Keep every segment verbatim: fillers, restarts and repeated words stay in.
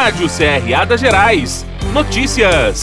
Rádio C R A das Gerais. Notícias.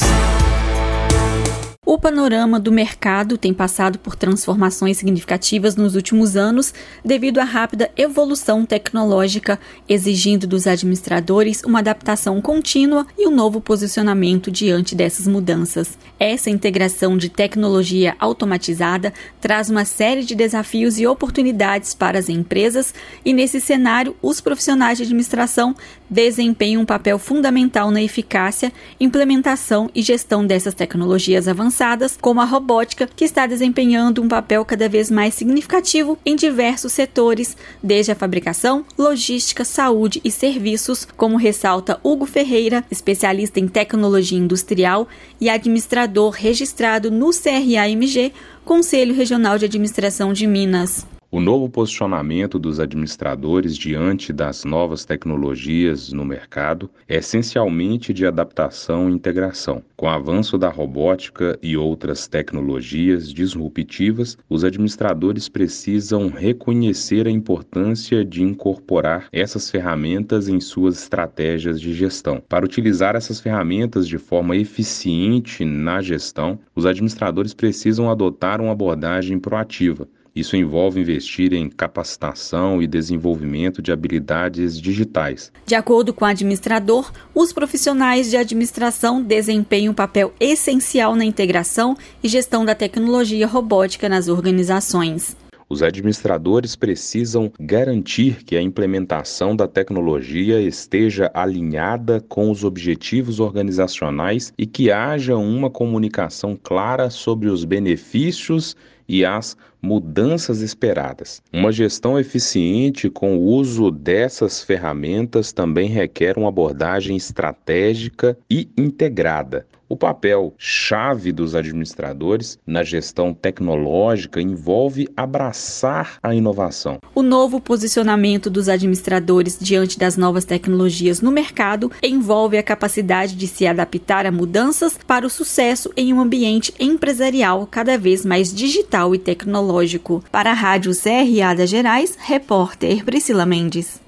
O panorama do mercado tem passado por transformações significativas nos últimos anos devido à rápida evolução tecnológica, exigindo dos administradores uma adaptação contínua e um novo posicionamento diante dessas mudanças. Essa integração de tecnologia automatizada traz uma série de desafios e oportunidades para as empresas e, nesse cenário, os profissionais de administração desempenham um papel fundamental na eficácia, implementação e gestão dessas tecnologias avançadas, como a robótica, que está desempenhando um papel cada vez mais significativo em diversos setores, desde a fabricação, logística, saúde e serviços, como ressalta Hugo Ferreira, especialista em tecnologia industrial e administrador registrado no C R A M G, Conselho Regional de Administração de Minas. O novo posicionamento dos administradores diante das novas tecnologias no mercado é essencialmente de adaptação e integração. Com o avanço da robótica e outras tecnologias disruptivas, os administradores precisam reconhecer a importância de incorporar essas ferramentas em suas estratégias de gestão. Para utilizar essas ferramentas de forma eficiente na gestão, os administradores precisam adotar uma abordagem proativa. Isso envolve investir em capacitação e desenvolvimento de habilidades digitais. De acordo com o administrador, os profissionais de administração desempenham um papel essencial na integração e gestão da tecnologia robótica nas organizações. Os administradores precisam garantir que a implementação da tecnologia esteja alinhada com os objetivos organizacionais e que haja uma comunicação clara sobre os benefícios e as mudanças esperadas. Uma gestão eficiente com o uso dessas ferramentas também requer uma abordagem estratégica e integrada. O papel-chave dos administradores na gestão tecnológica envolve abraçar a inovação. O novo posicionamento dos administradores diante das novas tecnologias no mercado envolve a capacidade de se adaptar a mudanças para o sucesso em um ambiente empresarial cada vez mais digital e tecnológico. Para a Rádio C R A das Gerais, repórter Priscila Mendes.